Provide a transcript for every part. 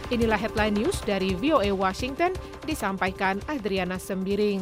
Inilah headline news dari VOA Washington, disampaikan Adriana Sembiring.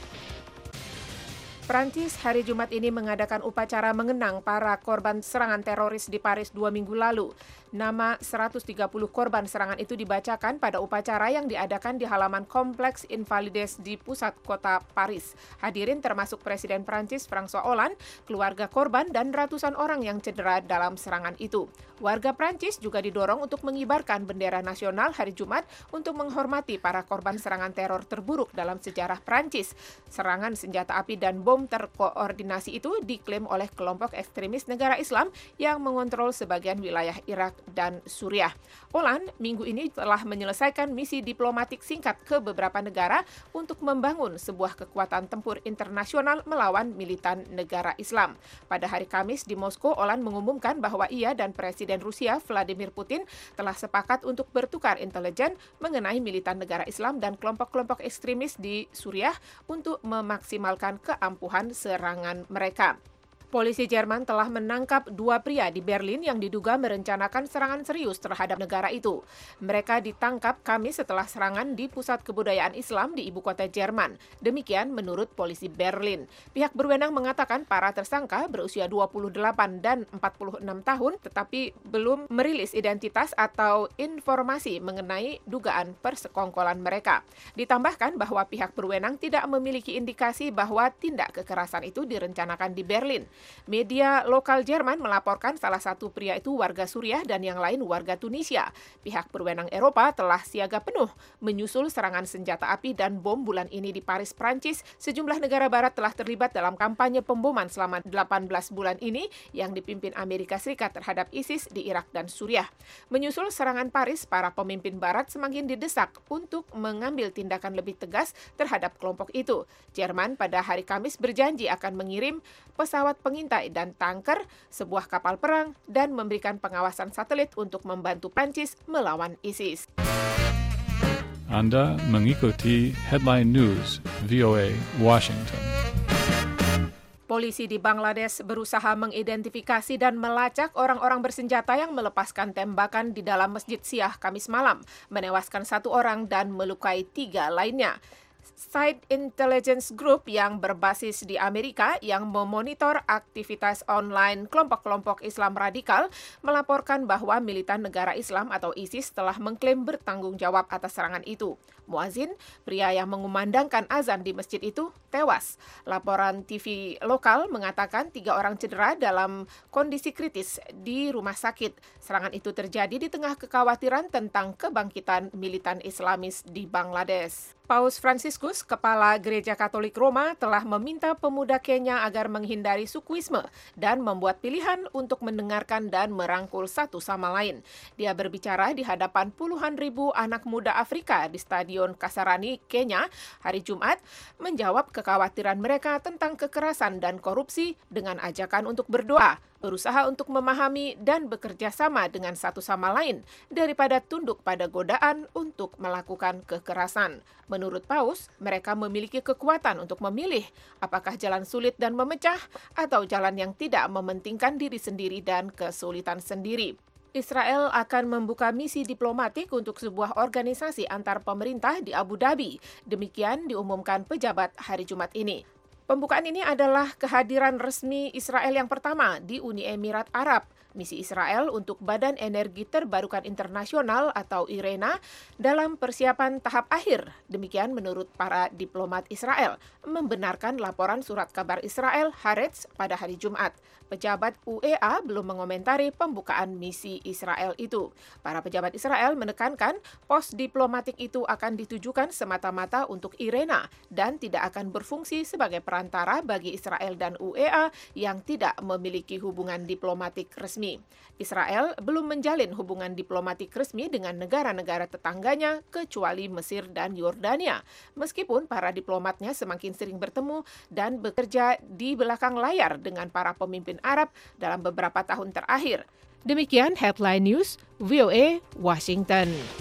Prancis hari Jumat ini mengadakan upacara mengenang para korban serangan teroris di Paris 2 minggu lalu. Nama 130 korban serangan itu dibacakan pada upacara yang diadakan di halaman Kompleks Invalides di pusat kota Paris. Hadirin termasuk Presiden Prancis François Hollande, keluarga korban, dan ratusan orang yang cedera dalam serangan itu. Warga Prancis juga didorong untuk mengibarkan bendera nasional hari Jumat untuk menghormati para korban serangan teror terburuk dalam sejarah Prancis. Serangan senjata api dan bom terkoordinasi itu diklaim oleh kelompok ekstremis negara Islam yang mengontrol sebagian wilayah Irak dan Suriah. Hollande minggu ini telah menyelesaikan misi diplomatik singkat ke beberapa negara untuk membangun sebuah kekuatan tempur internasional melawan militan negara Islam. Pada hari Kamis di Moskow, Hollande mengumumkan bahwa ia dan Presiden Rusia Vladimir Putin telah sepakat untuk bertukar intelijen mengenai militan negara Islam dan kelompok-kelompok ekstremis di Suriah untuk memaksimalkan keampuhan serangan mereka. Polisi Jerman telah menangkap 2 pria di Berlin yang diduga merencanakan serangan serius terhadap negara itu. Mereka ditangkap Kamis setelah serangan di pusat kebudayaan Islam di ibu kota Jerman. Demikian menurut polisi Berlin. Pihak berwenang mengatakan para tersangka berusia 28 dan 46 tahun tetapi belum merilis identitas atau informasi mengenai dugaan persekongkolan mereka. Ditambahkan bahwa pihak berwenang tidak memiliki indikasi bahwa tindak kekerasan itu direncanakan di Berlin. Media lokal Jerman melaporkan salah satu pria itu warga Suriah dan yang lain warga Tunisia. Pihak berwenang Eropa telah siaga penuh menyusul serangan senjata api dan bom bulan ini di Paris, Prancis. Sejumlah negara barat telah terlibat dalam kampanye pemboman selama 18 bulan ini yang dipimpin Amerika Serikat terhadap ISIS di Irak dan Suriah. Menyusul serangan Paris, para pemimpin barat semakin didesak untuk mengambil tindakan lebih tegas terhadap kelompok itu. Jerman pada hari Kamis berjanji akan mengirim pesawat pengintai dan tanker, sebuah kapal perang, dan memberikan pengawasan satelit untuk membantu Prancis melawan ISIS. Anda mengikuti Headline News VOA Washington. Polisi di Bangladesh berusaha mengidentifikasi dan melacak orang-orang bersenjata yang melepaskan tembakan di dalam Masjid Syiah Kamis malam, menewaskan 1 orang dan melukai 3 lainnya. Site Intelligence Group yang berbasis di Amerika yang memonitor aktivitas online kelompok-kelompok Islam radikal melaporkan bahwa militan negara Islam atau ISIS telah mengklaim bertanggung jawab atas serangan itu. Muazin, pria yang mengumandangkan azan di masjid itu, tewas. Laporan TV lokal mengatakan 3 orang cedera dalam kondisi kritis di rumah sakit. Serangan itu terjadi di tengah kekhawatiran tentang kebangkitan militan Islamis di Bangladesh. Paus Fransiskus, Kepala Gereja Katolik Roma, telah meminta pemuda Kenya agar menghindari sukuisme dan membuat pilihan untuk mendengarkan dan merangkul satu sama lain. Dia berbicara di hadapan puluhan ribu anak muda Afrika di Stadion Kasarani, Kenya, hari Jumat, menjawab kekhawatiran mereka tentang kekerasan dan korupsi dengan ajakan untuk berdoa, berusaha untuk memahami dan bekerja sama dengan satu sama lain daripada tunduk pada godaan untuk melakukan kekerasan. Menurut Paus, mereka memiliki kekuatan untuk memilih apakah jalan sulit dan memecah atau jalan yang tidak mementingkan diri sendiri dan kesulitan sendiri. Israel akan membuka misi diplomatik untuk sebuah organisasi antar pemerintah di Abu Dhabi. Demikian diumumkan pejabat hari Jumat ini. Pembukaan ini adalah kehadiran resmi Israel yang pertama di Uni Emirat Arab. Misi Israel untuk Badan Energi Terbarukan Internasional atau IRENA dalam persiapan tahap akhir. Demikian menurut para diplomat Israel, membenarkan laporan surat kabar Israel Haaretz pada hari Jumat. Pejabat UEA belum mengomentari pembukaan misi Israel itu. Para pejabat Israel menekankan pos diplomatik itu akan ditujukan semata-mata untuk IRENA dan tidak akan berfungsi sebagai perantara bagi Israel dan UEA yang tidak memiliki hubungan diplomatik resmi. Israel belum menjalin hubungan diplomatik resmi dengan negara-negara tetangganya kecuali Mesir dan Yordania. Meskipun para diplomatnya semakin sering bertemu dan bekerja di belakang layar dengan para pemimpin Arab dalam beberapa tahun terakhir. Demikian Headline News VOA Washington.